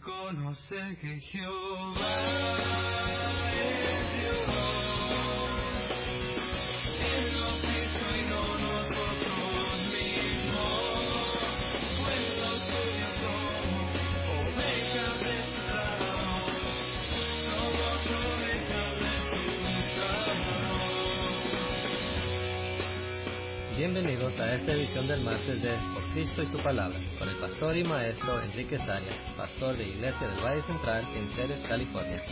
Conoce que Jehová es Dios, Él nos hizo y no nosotros mismos, pues los suyos somos, ovejas de su prado, somos ovejas de su prado. Bienvenidos a esta edición del martes de Por Cristo y su Palabra, con el pastor y maestro Enrique Arias, pastor de Iglesia del Valle Central en Ceres, California.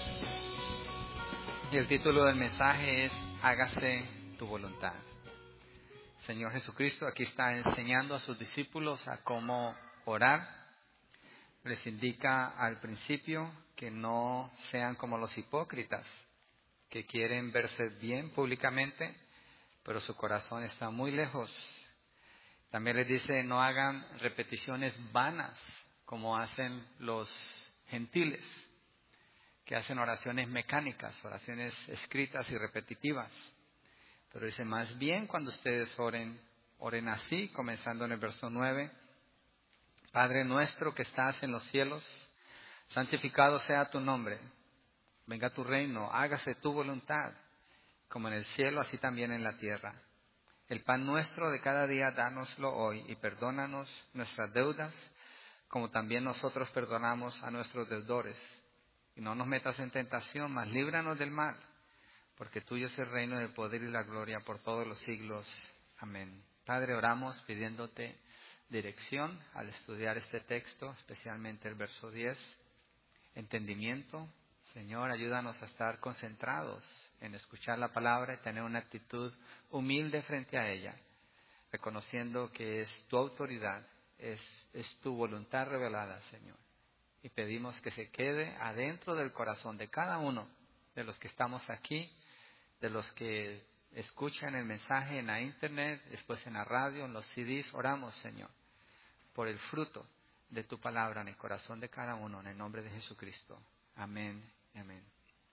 Y el título del mensaje es Hágase tu voluntad. Señor Jesucristo aquí está enseñando a sus discípulos a cómo orar. Les indica al principio que no sean como los hipócritas, que quieren verse bien públicamente, pero su corazón está muy lejos. También les dice, no hagan repeticiones vanas, como hacen los gentiles, que hacen oraciones mecánicas, oraciones escritas y repetitivas. Pero dice, más bien cuando ustedes oren así, comenzando en el verso 9. Padre nuestro que estás en los cielos, santificado sea tu nombre. Venga tu reino, hágase tu voluntad, como en el cielo, así también en la tierra. El pan nuestro de cada día, dánoslo hoy, y perdónanos nuestras deudas, como también nosotros perdonamos a nuestros deudores. Y no nos metas en tentación, mas líbranos del mal, porque tuyo es el reino, el poder y la gloria por todos los siglos. Amén. Padre, oramos pidiéndote dirección al estudiar este texto, especialmente el verso 10. Entendimiento. Señor, ayúdanos a estar concentrados en escuchar la palabra y tener una actitud humilde frente a ella, reconociendo que es tu autoridad, es tu voluntad revelada, Señor. Y pedimos que se quede adentro del corazón de cada uno de los que estamos aquí, de los que escuchan el mensaje en la internet, después en la radio, en los CDs. Oramos, Señor, por el fruto de tu palabra en el corazón de cada uno, en el nombre de Jesucristo. Amén y amén.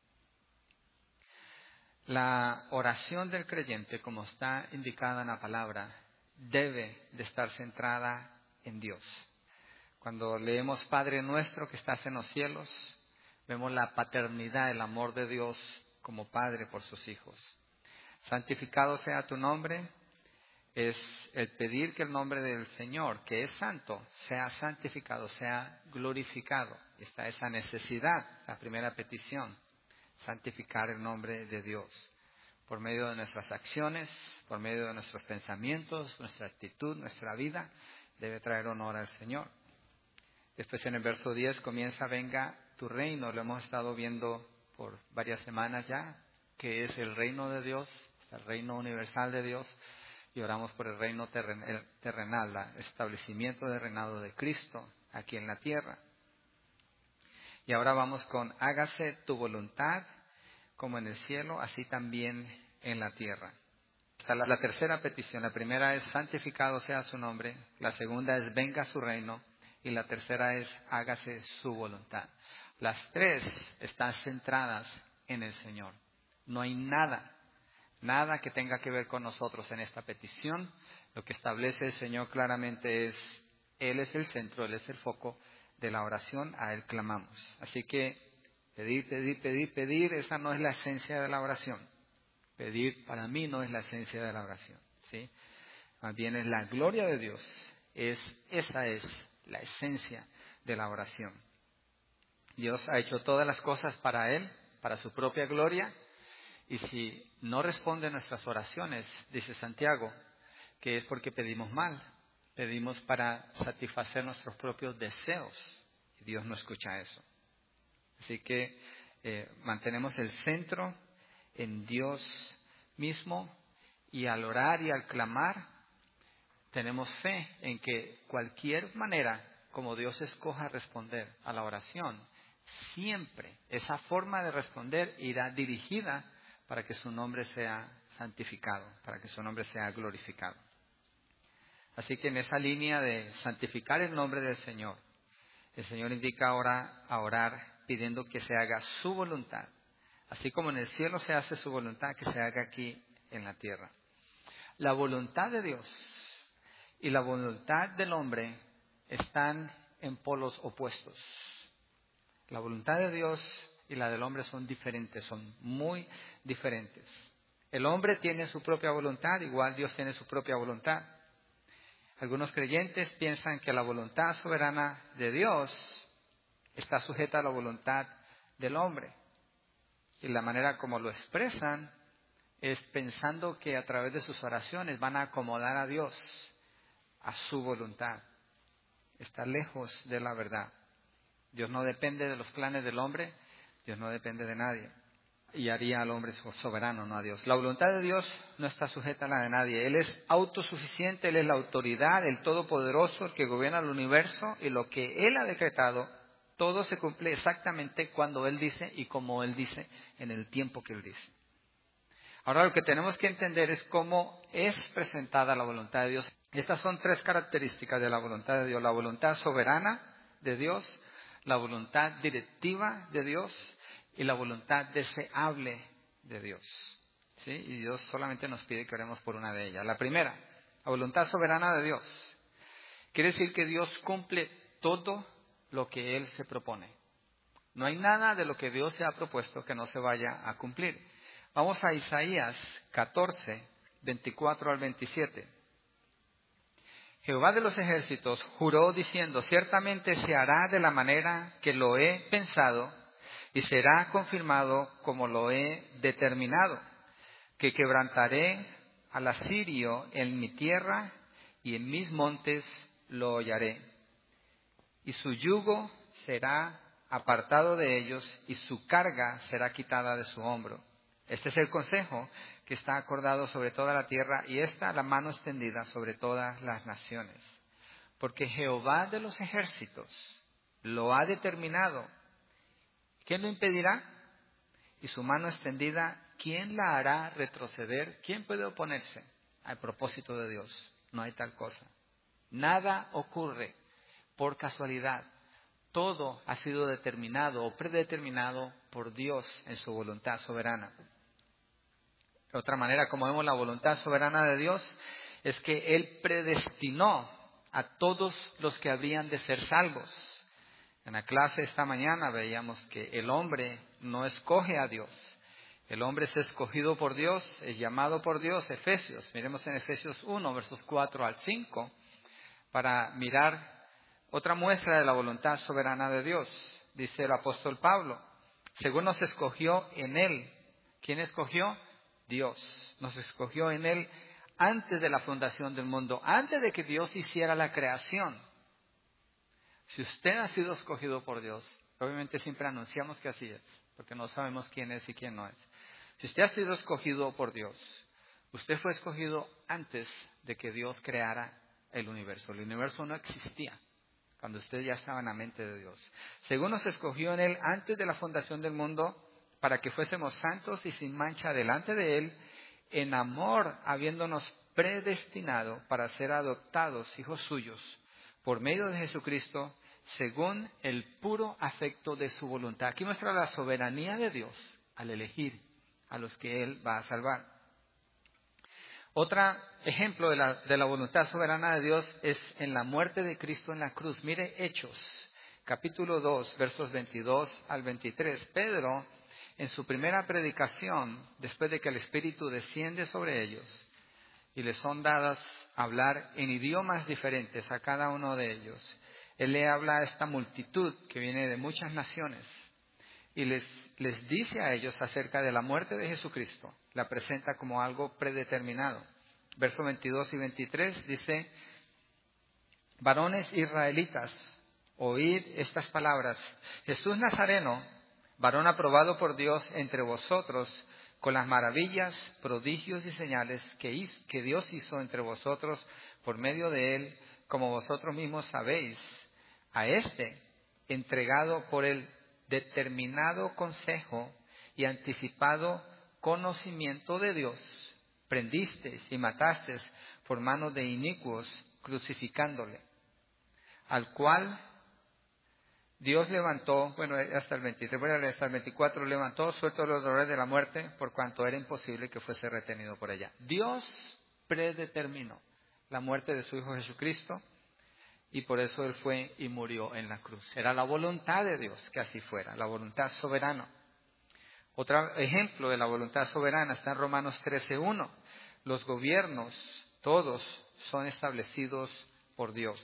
La oración del creyente, como está indicada en la palabra, debe de estar centrada en Dios. Cuando leemos Padre nuestro que estás en los cielos, vemos la paternidad, el amor de Dios como Padre por sus hijos. Santificado sea tu nombre, es el pedir que el nombre del Señor, que es santo, sea santificado, sea glorificado. Está esa necesidad, la primera petición, santificar el nombre de Dios. Por medio de nuestras acciones, por medio de nuestros pensamientos, nuestra actitud, nuestra vida, debe traer honor al Señor. Después en el verso 10 comienza, venga tu reino. Lo hemos estado viendo por varias semanas ya, que es el reino de Dios, el reino universal de Dios. Y oramos por el reino terrenal, el establecimiento del reinado de Cristo aquí en la tierra. Y ahora vamos con hágase tu voluntad, como en el cielo, así también en la tierra. Esta es la tercera petición. La primera es santificado sea su nombre. La segunda es venga su reino. Y la tercera es hágase su voluntad. Las tres están centradas en el Señor. No hay nada que tenga que ver con nosotros en esta petición. Lo que establece el Señor claramente es, Él es el centro, Él es el foco de la oración, a Él clamamos. Así que pedir, esa no es la esencia de la oración. Pedir para mí no es la esencia de la oración, ¿sí? Más bien es la gloria de Dios, esa es la esencia de la oración. Dios ha hecho todas las cosas para Él, para su propia gloria, y si no responde a nuestras oraciones, dice Santiago, que es porque pedimos mal, pedimos para satisfacer nuestros propios deseos, y Dios no escucha eso. Así que mantenemos el centro en Dios mismo, y al orar y al clamar, tenemos fe en que cualquier manera como Dios escoja responder a la oración, siempre esa forma de responder irá dirigida para que su nombre sea santificado, para que su nombre sea glorificado. Así que en esa línea de santificar el nombre del Señor, el Señor indica ahora a orar pidiendo que se haga su voluntad. Así como en el cielo se hace su voluntad, que se haga aquí en la tierra. La voluntad de Dios y la voluntad del hombre están en polos opuestos. La voluntad de Dios y la del hombre son diferentes, son muy diferentes. El hombre tiene su propia voluntad, igual Dios tiene su propia voluntad. Algunos creyentes piensan que la voluntad soberana de Dios está sujeta a la voluntad del hombre. Y la manera como lo expresan es pensando que a través de sus oraciones van a acomodar a Dios a su voluntad. Está lejos de la verdad. Dios no depende de los planes del hombre, Dios no depende de nadie. Y haría al hombre soberano, no a Dios. La voluntad de Dios no está sujeta a la de nadie. Él es autosuficiente, Él es la autoridad, el todopoderoso, el que gobierna el universo, y lo que Él ha decretado, todo se cumple exactamente cuando Él dice y como Él dice, en el tiempo que Él dice. Ahora lo que tenemos que entender es cómo es presentada la voluntad de Dios. Estas son tres características de la voluntad de Dios. La voluntad soberana de Dios, la voluntad directiva de Dios y la voluntad deseable de Dios. ¿Sí? Y Dios solamente nos pide que oremos por una de ellas. La primera, la voluntad soberana de Dios. Quiere decir que Dios cumple todo lo que Él se propone. No hay nada de lo que Dios se ha propuesto que no se vaya a cumplir. Vamos a Isaías 14, 24 al 27. Jehová de los ejércitos juró diciendo, ciertamente se hará de la manera que lo he pensado y será confirmado como lo he determinado, que quebrantaré al asirio en mi tierra y en mis montes lo hollaré. Y su yugo será apartado de ellos y su carga será quitada de su hombro. Este es el consejo que está acordado sobre toda la tierra y esta la mano extendida sobre todas las naciones. Porque Jehová de los ejércitos lo ha determinado. ¿Quién lo impedirá? Y su mano extendida, ¿quién la hará retroceder? ¿Quién puede oponerse al propósito de Dios? No hay tal cosa. Nada ocurre por casualidad. Todo ha sido determinado o predeterminado por Dios en su voluntad soberana. De otra manera, como vemos la voluntad soberana de Dios, es que Él predestinó a todos los que habrían de ser salvos. En la clase esta mañana veíamos que el hombre no escoge a Dios. El hombre es escogido por Dios, es llamado por Dios. Efesios, miremos en Efesios 1, versos 4 al 5, para mirar otra muestra de la voluntad soberana de Dios. Dice el apóstol Pablo, según nos escogió en Él. ¿Quién escogió? Dios. Nos escogió en Él antes de la fundación del mundo, antes de que Dios hiciera la creación. Si usted ha sido escogido por Dios, obviamente siempre anunciamos que así es, porque no sabemos quién es y quién no es. Si usted ha sido escogido por Dios, usted fue escogido antes de que Dios creara el universo. El universo no existía cuando usted ya estaba en la mente de Dios. Según nos escogió en Él antes de la fundación del mundo, para que fuésemos santos y sin mancha delante de Él, en amor habiéndonos predestinado para ser adoptados hijos suyos, por medio de Jesucristo, según el puro afecto de su voluntad. Aquí muestra la soberanía de Dios al elegir a los que Él va a salvar. Otro ejemplo de la voluntad soberana de Dios es en la muerte de Cristo en la cruz. Mire Hechos, capítulo 2, versos 22 al 23. Pedro, en su primera predicación, después de que el Espíritu desciende sobre ellos y les son dadas hablar en idiomas diferentes a cada uno de ellos, él le habla a esta multitud que viene de muchas naciones y les dice a ellos acerca de la muerte de Jesucristo. La presenta como algo predeterminado. Versos 22 y 23 dice, varones israelitas, oíd estas palabras. Jesús Nazareno, varón aprobado por Dios entre vosotros, con las maravillas, prodigios y señales que Dios hizo entre vosotros por medio de Él, como vosotros mismos sabéis, a este, entregado por el determinado consejo y anticipado conocimiento de Dios, prendisteis y matasteis por mano de inicuos, crucificándole, al cual Dios levantó, hasta el 23, voy a leer hasta el 24, levantó suelto los dolores de la muerte, por cuanto era imposible que fuese retenido por ella. Dios predeterminó la muerte de su Hijo Jesucristo y por eso Él fue y murió en la cruz. Era la voluntad de Dios que así fuera, la voluntad soberana. Otro ejemplo de la voluntad soberana está en Romanos 13:1. Los gobiernos, todos, son establecidos por Dios.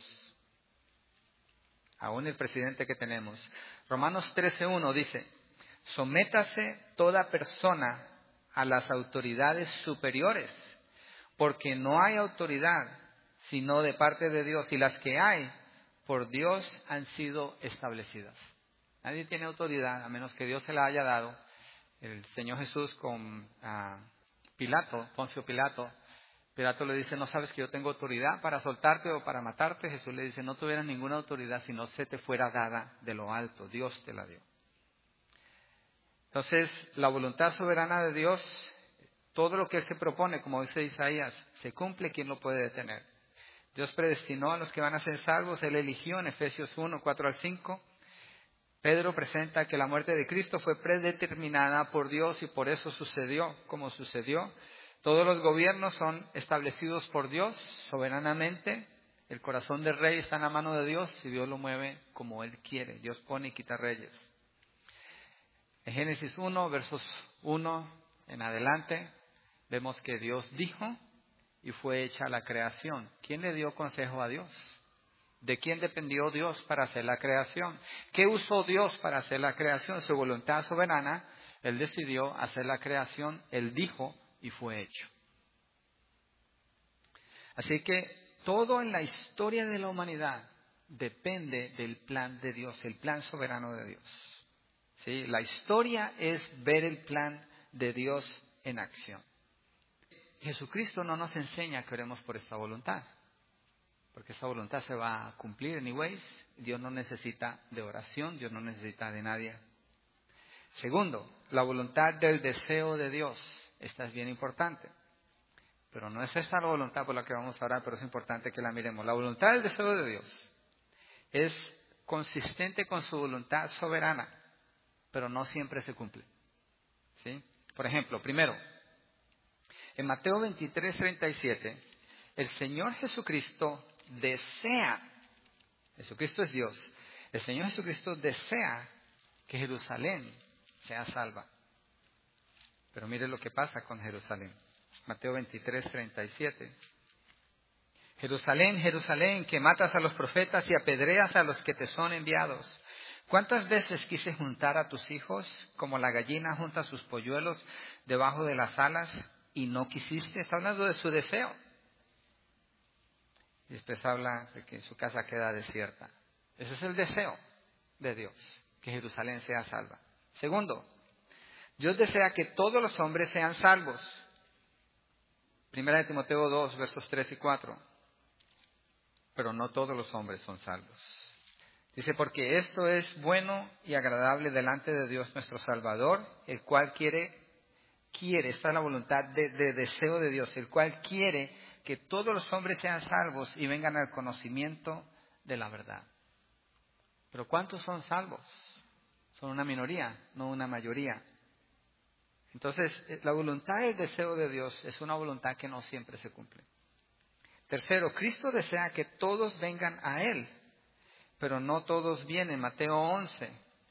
Aún el presidente que tenemos. Romanos 13:1 dice, sométase toda persona a las autoridades superiores, porque no hay autoridad sino de parte de Dios, y las que hay por Dios han sido establecidas. Nadie tiene autoridad a menos que Dios se la haya dado. El Señor Jesús con Pilato, Poncio Pilato, Pilato le dice, ¿no sabes que yo tengo autoridad para soltarte o para matarte? Jesús le dice, no tuvieras ninguna autoridad si no se te fuera dada de lo alto, Dios te la dio. Entonces, la voluntad soberana de Dios, todo lo que Él se propone, como dice Isaías, se cumple, ¿quién lo puede detener? Dios predestinó a los que van a ser salvos, Él eligió en Efesios 1:4-5. Pedro presenta que la muerte de Cristo fue predeterminada por Dios y por eso sucedió como sucedió. Todos los gobiernos son establecidos por Dios soberanamente. El corazón del rey está en la mano de Dios y Dios lo mueve como Él quiere. Dios pone y quita reyes. En Génesis 1, versos 1 en adelante, vemos que Dios dijo y fue hecha la creación. ¿Quién le dio consejo a Dios? ¿De quién dependió Dios para hacer la creación? ¿Qué usó Dios para hacer la creación? Su voluntad soberana. Él decidió hacer la creación, Él dijo y fue hecho. Así que todo en la historia de la humanidad depende del plan de Dios, el plan soberano de Dios. ¿Sí? La historia es ver el plan de Dios en acción. Jesucristo no nos enseña que oremos por esta voluntad, porque esta voluntad se va a cumplir anyways. Dios no necesita de oración, Dios no necesita de nadie. Segundo, la voluntad del deseo de Dios. Esta es bien importante. Pero no es esta la voluntad por la que vamos a orar, pero es importante que la miremos. La voluntad del deseo de Dios es consistente con su voluntad soberana, pero no siempre se cumple. ¿Sí? Por ejemplo, primero, en Mateo 23:37, el Señor Jesucristo desea, Jesucristo es Dios, el Señor Jesucristo desea que Jerusalén sea salva. Pero mire lo que pasa con Jerusalén. Mateo 23:37. Jerusalén, Jerusalén, que matas a los profetas y apedreas a los que te son enviados. ¿Cuántas veces quise juntar a tus hijos como la gallina junta sus polluelos debajo de las alas y no quisiste? Está hablando de su deseo. Y después habla de que su casa queda desierta. Ese es el deseo de Dios, que Jerusalén sea salva. Segundo, Dios desea que todos los hombres sean salvos. Primera de Timoteo 2, versos 3 y 4. Pero no todos los hombres son salvos. Dice, porque esto es bueno y agradable delante de Dios nuestro Salvador, el cual quiere, esta es la voluntad de deseo de Dios, el cual quiere que todos los hombres sean salvos y vengan al conocimiento de la verdad. Pero ¿cuántos son salvos? Son una minoría, no una mayoría. Entonces, la voluntad y el deseo de Dios es una voluntad que no siempre se cumple. Tercero, Cristo desea que todos vengan a Él, pero no todos vienen. Mateo 11,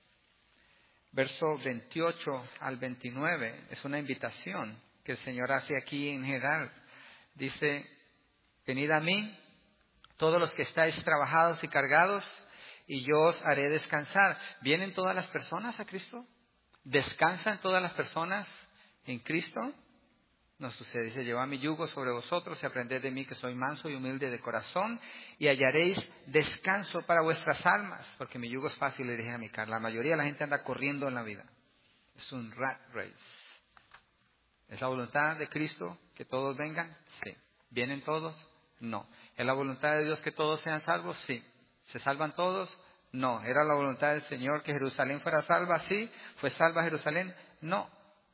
verso 28 al 29, es una invitación que el Señor hace aquí en general. Dice, venid a mí, todos los que estáis trabajados y cargados, y yo os haré descansar. ¿Vienen todas las personas a Cristo? ¿Descansan todas las personas en Cristo? No sucede. Dice, llevad mi yugo sobre vosotros y aprended de mí que soy manso y humilde de corazón y hallaréis descanso para vuestras almas, porque mi yugo es fácil y ligera mi carga. La mayoría de la gente anda corriendo en la vida. Es un rat race. ¿Es la voluntad de Cristo que todos vengan? Sí. ¿Vienen todos? No. ¿Es la voluntad de Dios que todos sean salvos? Sí. ¿Se salvan todos? No. ¿Era la voluntad del Señor que Jerusalén fuera salva? Sí. ¿Fue salva Jerusalén? No.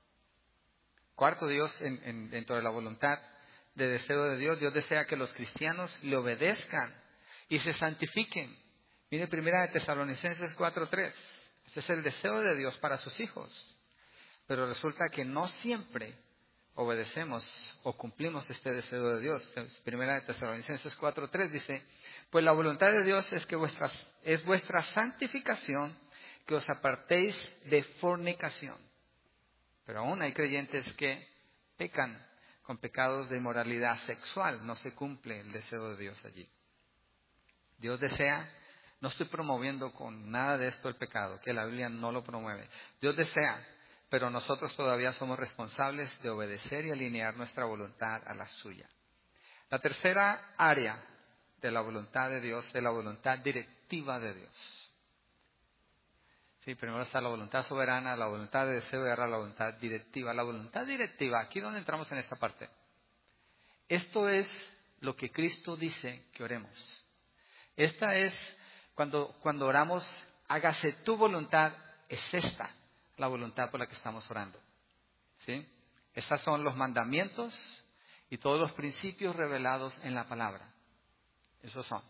Cuarto, Dios, dentro de la voluntad de deseo de Dios, Dios desea que los cristianos le obedezcan y se santifiquen. Mire Primera de Tesalonicenses 4:3. Este es el deseo de Dios para sus hijos. Pero resulta que no siempre obedecemos o cumplimos este deseo de Dios. Primera de Tesalonicenses 4:3 dice, Pues la voluntad de Dios es que es vuestra santificación, que os apartéis de fornicación. Pero aún hay creyentes que pecan con pecados de inmoralidad sexual. No se cumple el deseo de Dios allí. Dios desea, no estoy promoviendo con nada de esto el pecado, que la Biblia no lo promueve. Dios desea, pero nosotros todavía somos responsables de obedecer y alinear nuestra voluntad a la suya. La tercera área de la voluntad de Dios es la voluntad directiva de Dios. Sí, primero está la voluntad soberana, la voluntad de deseo y ahora la voluntad directiva. La voluntad directiva, aquí donde entramos en esta parte. Esto es lo que Cristo dice que oremos. Esta es, cuando oramos, hágase tu voluntad, es esta la voluntad por la que estamos orando. ¿Sí? Estos son los mandamientos y todos los principios revelados en la palabra. Esos son.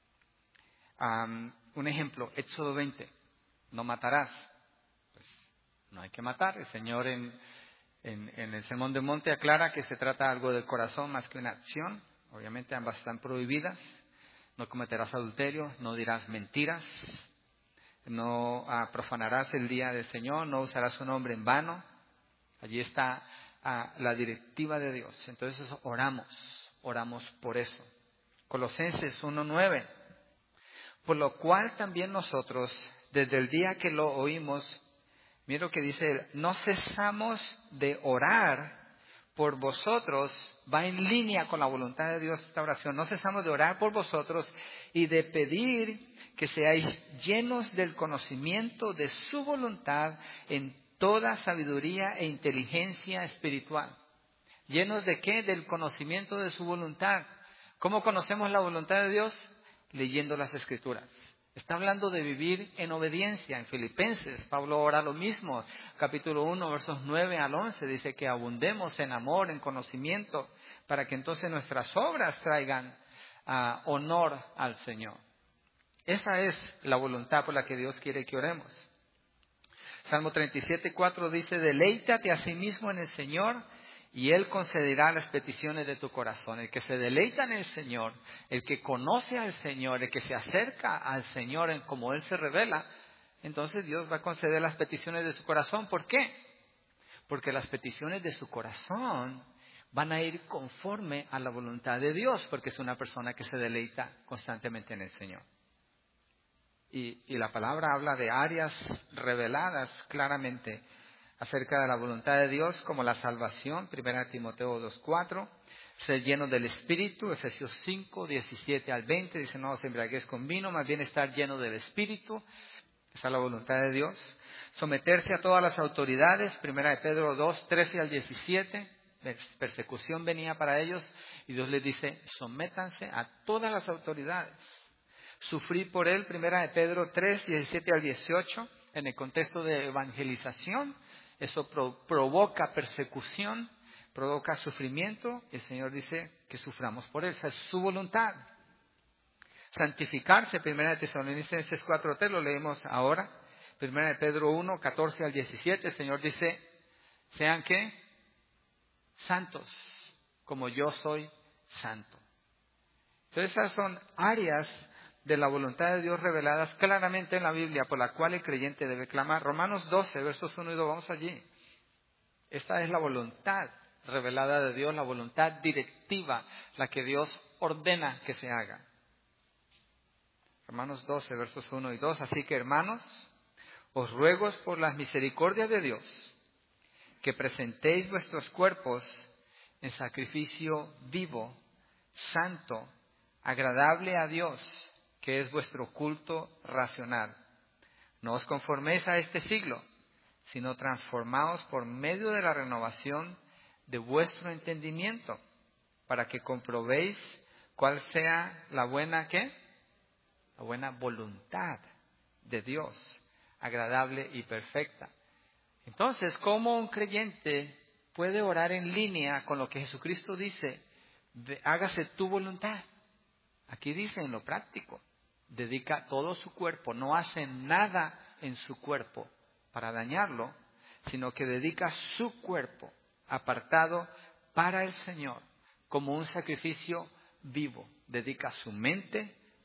Un ejemplo, Éxodo 20. No matarás. Pues no hay que matar. El Señor en el Sermón del Monte aclara que se trata algo del corazón más que una acción. Obviamente ambas están prohibidas. No cometerás adulterio, no dirás mentiras, no profanarás el día del Señor, no usarás su nombre en vano. Allí está la directiva de Dios. Entonces oramos por eso. Colosenses 1:9. Por lo cual también nosotros, desde el día que lo oímos, mira lo que dice él, no cesamos de orar por vosotros. Va en línea con la voluntad de Dios esta oración. No cesamos de orar por vosotros y de pedir que seáis llenos del conocimiento de su voluntad en toda sabiduría e inteligencia espiritual. ¿Llenos de qué? Del conocimiento de su voluntad. ¿Cómo conocemos la voluntad de Dios? Leyendo las Escrituras. Está hablando de vivir en obediencia. En Filipenses, Pablo ora lo mismo. Capítulo 1, versos 9 al 11, dice que abundemos en amor, en conocimiento, para que entonces nuestras obras traigan honor al Señor. Esa es la voluntad por la que Dios quiere que oremos. Salmo 37:4 dice, deleítate a sí mismo en el Señor y Él concederá las peticiones de tu corazón. El que se deleita en el Señor, el que conoce al Señor, el que se acerca al Señor en como Él se revela, entonces Dios va a conceder las peticiones de su corazón. ¿Por qué? Porque las peticiones de su corazón van a ir conforme a la voluntad de Dios, porque es una persona que se deleita constantemente en el Señor. Y la palabra habla de áreas reveladas claramente acerca de la voluntad de Dios, como la salvación, 1 Timoteo 2:4, ser lleno del Espíritu, Efesios 5:17 al 20, dice, no os embriaguéis con vino, más bien estar lleno del Espíritu, esa es la voluntad de Dios. Someterse a todas las autoridades, 1 Pedro 2:13 al 17, persecución venía para ellos, y Dios les dice, sométanse a todas las autoridades. Sufrir por él, 1 Pedro 3:17 al 18, en el contexto de evangelización. Eso provoca persecución, provoca sufrimiento. El Señor dice que suframos por él. Esa es su voluntad. Santificarse, 1 Tesalonicenses 4:3, lo leemos ahora. 1 Pedro 1:14 al 17, el Señor dice, sean ¿qué? Santos, como yo soy santo. Entonces esas son áreas de la voluntad de Dios reveladas claramente en la Biblia, por la cual el creyente debe clamar. Romanos 12, versos 1 y 2, vamos allí. Esta es la voluntad revelada de Dios, la voluntad directiva, la que Dios ordena que se haga. Romanos 12, versos 1 y 2. Así que, hermanos, os ruego por las misericordias de Dios, que presentéis vuestros cuerpos en sacrificio vivo, santo, agradable a Dios, que es vuestro culto racional. No os conforméis a este siglo, sino transformaos por medio de la renovación de vuestro entendimiento, para que comprobéis cuál sea la buena, ¿qué? La buena voluntad de Dios, agradable y perfecta. Entonces, ¿cómo un creyente puede orar en línea con lo que Jesucristo dice? Hágase tu voluntad. Aquí dice en lo práctico, dedica todo su cuerpo, no hace nada en su cuerpo para dañarlo, sino que dedica su cuerpo apartado para el Señor como un sacrificio vivo. Dedica su mente,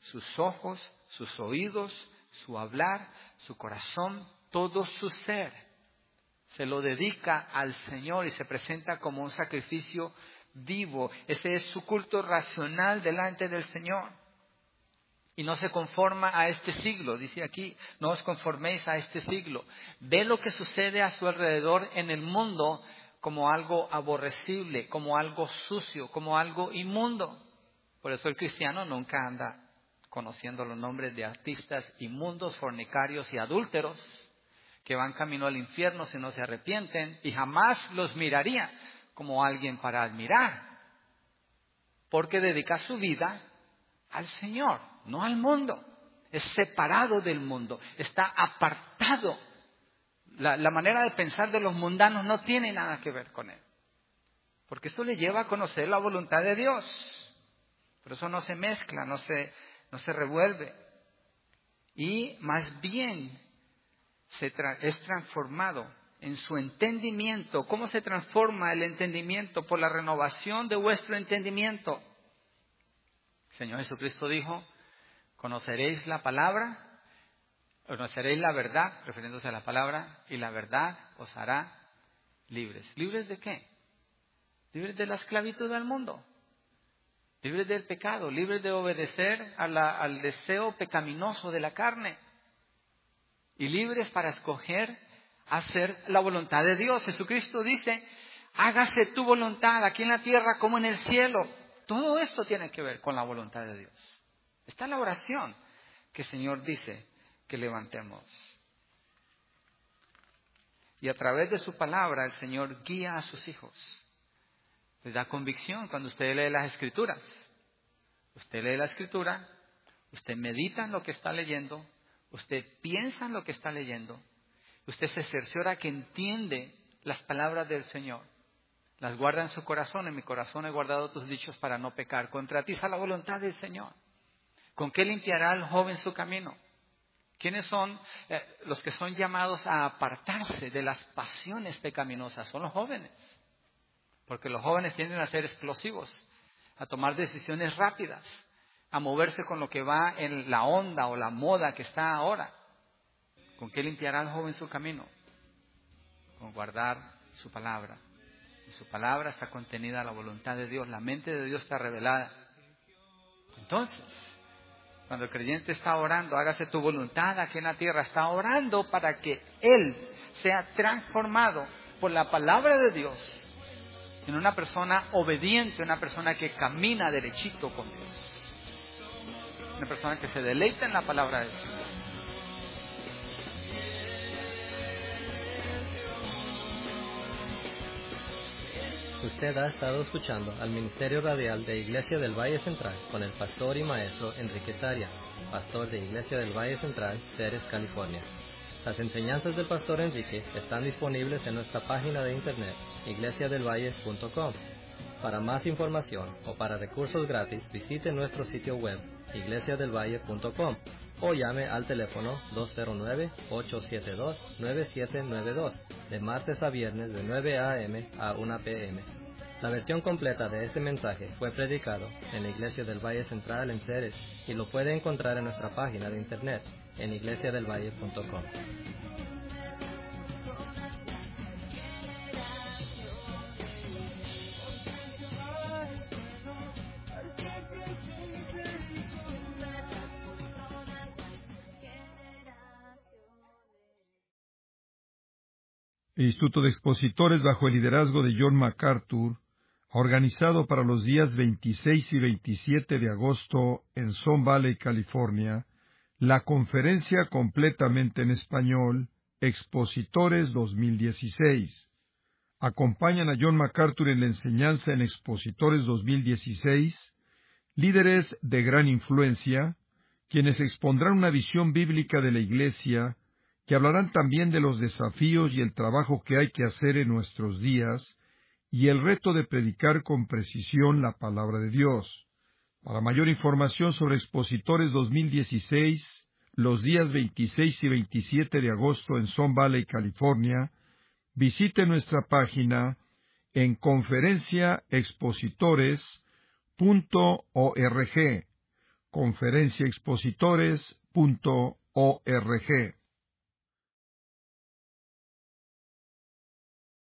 sus ojos, sus oídos, su hablar, su corazón, todo su ser. Se lo dedica al Señor y se presenta como un sacrificio vivo. Ese es su culto racional delante del Señor. Y no se conforma a este siglo, dice aquí, no os conforméis a este siglo. Ve lo que sucede a su alrededor en el mundo como algo aborrecible, como algo sucio, como algo inmundo. Por eso el cristiano nunca anda conociendo los nombres de artistas inmundos, fornicarios y adúlteros, que van camino al infierno si no se arrepienten, y jamás los miraría como alguien para admirar, porque dedica su vida al Señor, no al mundo. Es separado del mundo, está apartado. La manera de pensar de los mundanos no tiene nada que ver con él, porque esto le lleva a conocer la voluntad de Dios. Por eso no se mezcla, no se revuelve, y más bien es transformado en su entendimiento. ¿Cómo se transforma el entendimiento? Por la renovación de vuestro entendimiento. El Señor Jesucristo dijo: conoceréis la palabra, conoceréis la verdad, refiriéndose a la palabra, y la verdad os hará libres. ¿Libres de qué? Libres de la esclavitud del mundo, libres del pecado, libres de obedecer al deseo pecaminoso de la carne, y libres para escoger hacer la voluntad de Dios. Jesucristo dice: hágase tu voluntad aquí en la tierra como en el cielo. Todo esto tiene que ver con la voluntad de Dios. Esta es la oración que el Señor dice que levantemos. Y a través de su palabra el Señor guía a sus hijos. Les da convicción cuando usted lee las Escrituras. Usted lee la Escritura, usted medita en lo que está leyendo, usted piensa en lo que está leyendo, usted se cerciora que entiende las palabras del Señor. Las guarda en su corazón. En mi corazón he guardado tus dichos para no pecar contra ti. Esa es la voluntad del Señor. ¿Con qué limpiará el joven su camino? ¿Quiénes son los que son llamados a apartarse de las pasiones pecaminosas? Son los jóvenes. Porque los jóvenes tienden a ser explosivos, a tomar decisiones rápidas, a moverse con lo que va en la onda o la moda que está ahora. ¿Con qué limpiará el joven su camino? Con guardar su palabra. Y su palabra está contenida en la voluntad de Dios. La mente de Dios está revelada. Entonces, cuando el creyente está orando, hágase tu voluntad aquí en la tierra, está orando para que él sea transformado por la palabra de Dios en una persona obediente, una persona que camina derechito con Dios, una persona que se deleita en la palabra de Dios. Usted ha estado escuchando al Ministerio Radial de Iglesia del Valle Central con el pastor y maestro Enrique Saria, pastor de Iglesia del Valle Central, Ceres, California. Las enseñanzas del pastor Enrique están disponibles en nuestra página de internet, iglesiadelvalle.com. Para más información o para recursos gratis, visite nuestro sitio web, iglesiadelvalle.com, o llame al teléfono 209-872-9792, de martes a viernes de 9 a.m. a 1 p.m. La versión completa de este mensaje fue predicado en la Iglesia del Valle Central en Ceres y lo puede encontrar en nuestra página de internet en iglesiadelvalle.com. El Instituto de Expositores, bajo el liderazgo de John MacArthur, ha organizado para los días 26 y 27 de agosto en Sun Valley, California, la conferencia completamente en español, Expositores 2016. Acompañan a John MacArthur en la enseñanza en Expositores 2016, líderes de gran influencia, quienes expondrán una visión bíblica de la Iglesia, que hablarán también de los desafíos y el trabajo que hay que hacer en nuestros días, y el reto de predicar con precisión la palabra de Dios. Para mayor información sobre Expositores 2016, los días 26 y 27 de agosto en Sun Valley, California, visite nuestra página en conferenciaexpositores.org. conferenciaexpositores.org.